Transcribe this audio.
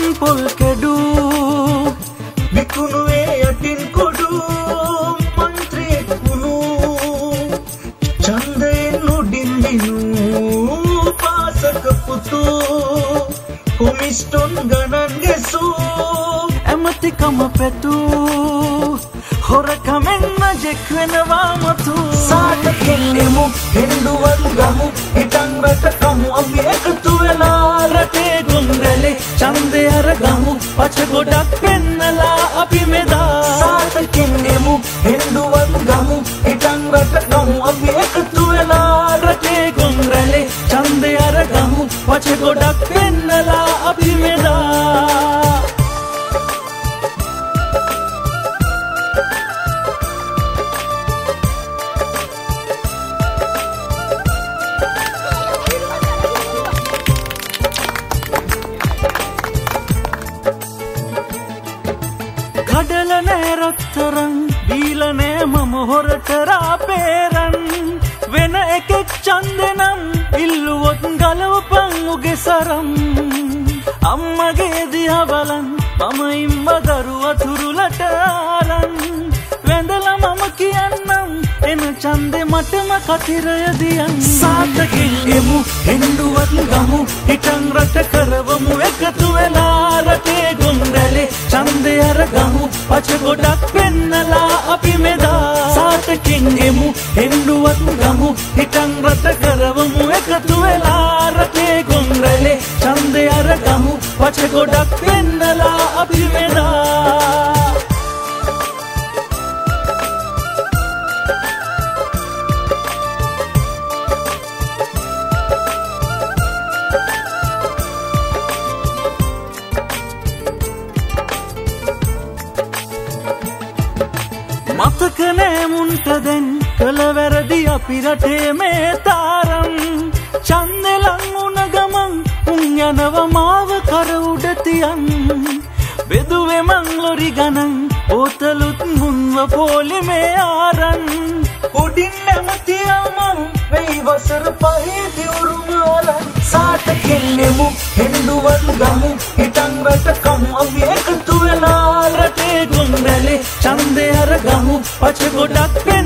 පොල් කැඩු විකුණුවේ යටින් කොඩු මන්ත්‍රී කුණු චන්දයෙන් උඩින් දිනු පාසක පුතු කොමිස්ටොන් ගණන් ගැසු ඇමතිකම පැතු හොරකමෙන් මජෙක් වෙනවා මතු සාටකෙල්ලෙමු හෙන්දුවන් ගමු හිටන් රටකමු අපි එකතු වෙලා රටේ ගොංගලේ ඡන්දය අරගමු පච ගොඩක් පෙන්නලා අපි මෙදා සාටකෙල්ලෙමු හෙන්දුවන් ගමු හිටන් රටකමු අපි එකතු වෙලා රටේ ගොංගලේ ඡන්දය අරගමු පච ගොඩක් පෙන්නලා අපි මෙදා කඩල නෑ රත්තරන් දීලා නෑ මම හොරට රාපේරන් වෙන එකෙක් ඡන්දෙනම් ඉල්ලුවොත් ගලවපන් උගේ සරම් අම්මගේ දිහා බලන් මම ඉම්බ දරුව තුරුලට ආරන් වැඳලා මම කියන්නම් එන ඡන්දේ මටම කතිරය දියන් සාතකින් එමු හෙන්දුවත් ගමු හිටන් රට කරවමු එකතු වෙලා රටේ ගොංගලේ ඡන්දය අරගමු පච ගොඩක් පෙන්නලා අපි මෙදා සාතකින් එමු හෙන්දුවත් ගමු හිටන් රට කරවමු එකතු වෙලා රටේ ගොංගලේ ඡන්දය අරගමු පච ගොඩක් පෙන්නලා අපි මෙදා මතක නෑ මුන්ට දැන් කළ වැරදි අපි රටේ මේ තාරම් ඡන්දෙ ලං වුණ ගමන් උන් යනවා මාව කර උඩ තියන් බෙදුවේ මං ලොරි ගණන් ඕතලුත් මුන්ව පොලිමේ ආරන් උඩින් නැමතියමන් වෙයි වසර පහේ දිවුරුමාලන් සාටකෙල්ලෙමු හෙන්දුවන් ගමු හිටන් රටකමු අපි එකතු වෙලා රටේ ගොංගලේ ඡන්දය අරගමු පච ගොඩක්